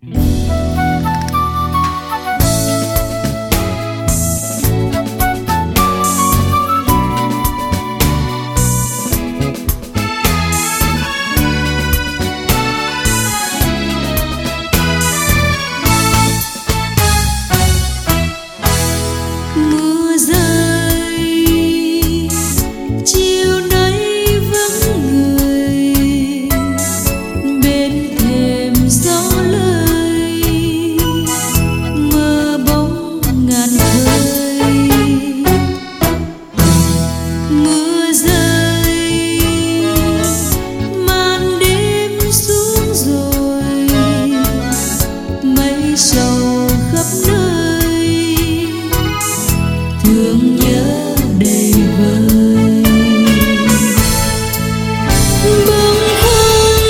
Mưa rơi chiều nay vắng người, bên thềm gió lơi mơ bóng ngàn khơi. Mưa rơi màn đêm xuống rồi, mây sầu khắp nơi, thương nhớ đầy vơi. Bâng khuâng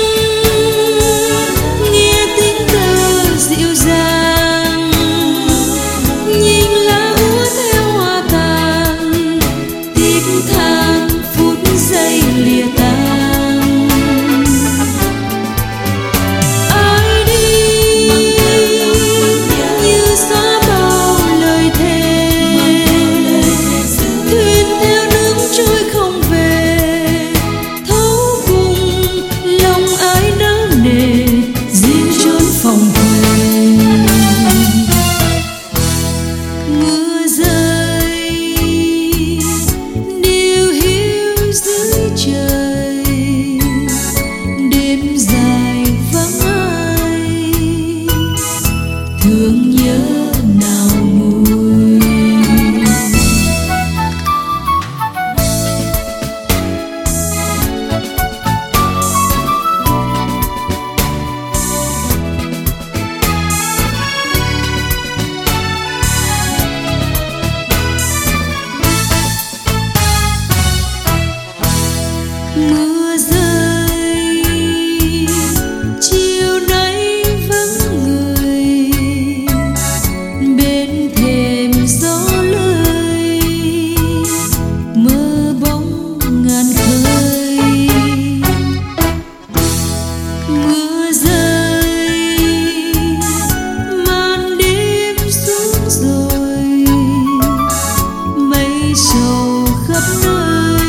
nghe tiếng thơ dịu dàng, nhìn lá úa theo hoa tàn, tiếc than phút giây lìa tàn. Ai đi như xóa bao lời thề, thuyền theo nước trôi không về, thấu cùng lòng ai nỡ nề riêng chốn phòng thuê. Mưa rơi điều hiu dưới trời, đêm dài vắng ai, thương nhớ nào nguôi. Mưa rơi chiều nay vắng người, bên thềm gió lơi mơ bóng ngàn khơi. Mưa rơi màn đêm xuống rồi, mây sầu khắp nơi,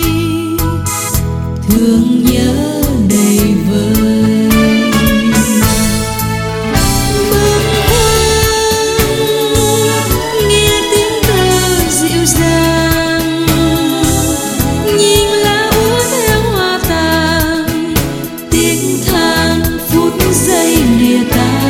thương nhớ đầy vơi. Bâng khuâng nghe tiếng thơ dịu dàng, nhìn lá úa theo hoa tàn, tiếc than phút giây lìa tàn.